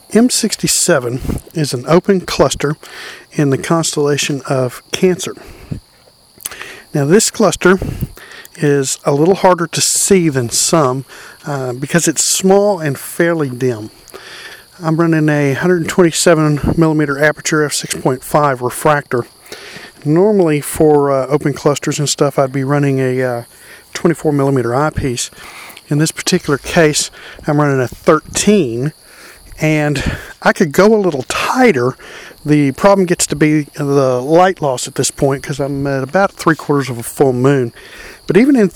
M67 is an open cluster in the constellation of Cancer. Now this cluster is a little harder to see than some because it's small and fairly dim. I'm running a 127mm aperture f6.5 refractor. Normally for open clusters and stuff I'd be running a 24mm eyepiece. In this particular case I'm running a 13, and I could go a little tighter. The problem gets to be the light loss at this point because I'm at about 3/4 of a full moon. But even in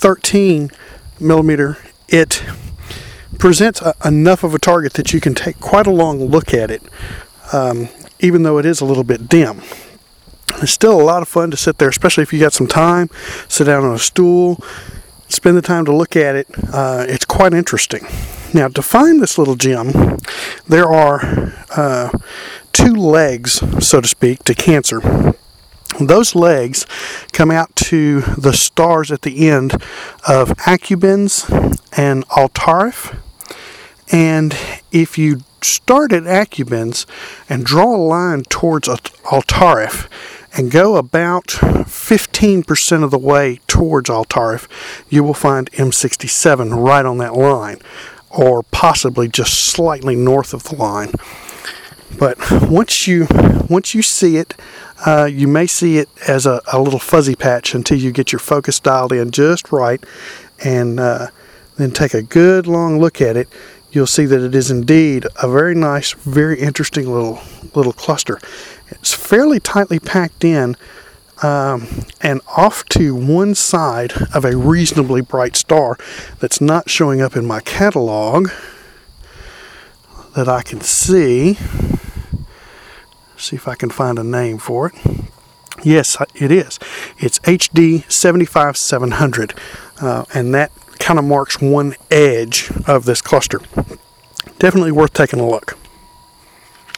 13mm, it presents enough of a target that you can take quite a long look at it, even though it is a little bit dim. It's still a lot of fun to sit there, especially if you got some time, sit down on a stool, spend the time to look at it. It's quite interesting. Now, to find this little gem, there are two legs, so to speak, to Cancer. Those legs come out to the stars at the end of Acubens and Altairif. And if you start at Acubens and draw a line towards Altairif and go about 15% of the way towards Altairif, you will find M67 right on that line, or possibly just slightly north of the line. But once you see it, you may see it as a little fuzzy patch until you get your focus dialed in just right, and then take a good long look at it. You'll see that it is indeed a very nice, very interesting little cluster. It's fairly tightly packed in, and off to one side of a reasonably bright star that's not showing up in my catalog that I can see. See if I can find a name for it. Yes, it is. It's HD 75700, and that kind of marks one edge of this cluster. Definitely worth taking a look.